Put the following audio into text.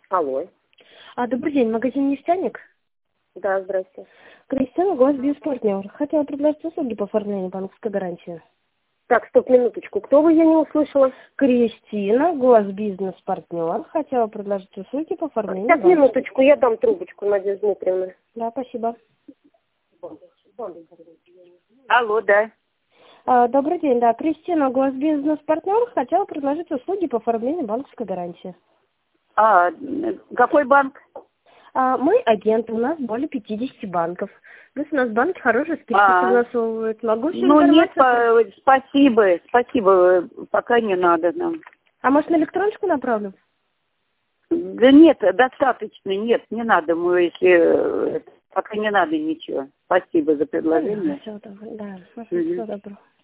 Алло. Добрый день, магазин «Нефтяник». Да, здрасте. Кристина, госбизнес-партнер. Хотела предложить услуги по оформлению банковской гарантии. Так, стоп, минуточку. Кто вы, я не услышала? Кристина, госбизнес-партнер. Хотела предложить услуги по оформлению Так, минуточку, я дам трубочку, Надежда Дмитриевна. Да, спасибо. Алло, да. Добрый день, да. Кристина, госбизнес-партнер. Хотела предложить услуги по оформлению банковской гарантии. Какой банк? Мы агенты, у нас более 50 банков. Плюс у нас банки хорошие скидки согласовывают. Могу всю Нет, информацию... спасибо, пока не надо нам. Может, на электроночку направлю? Да нет, достаточно, нет, не надо, пока не надо ничего. Спасибо за предложение. Всего доброго, да. Всего доброго.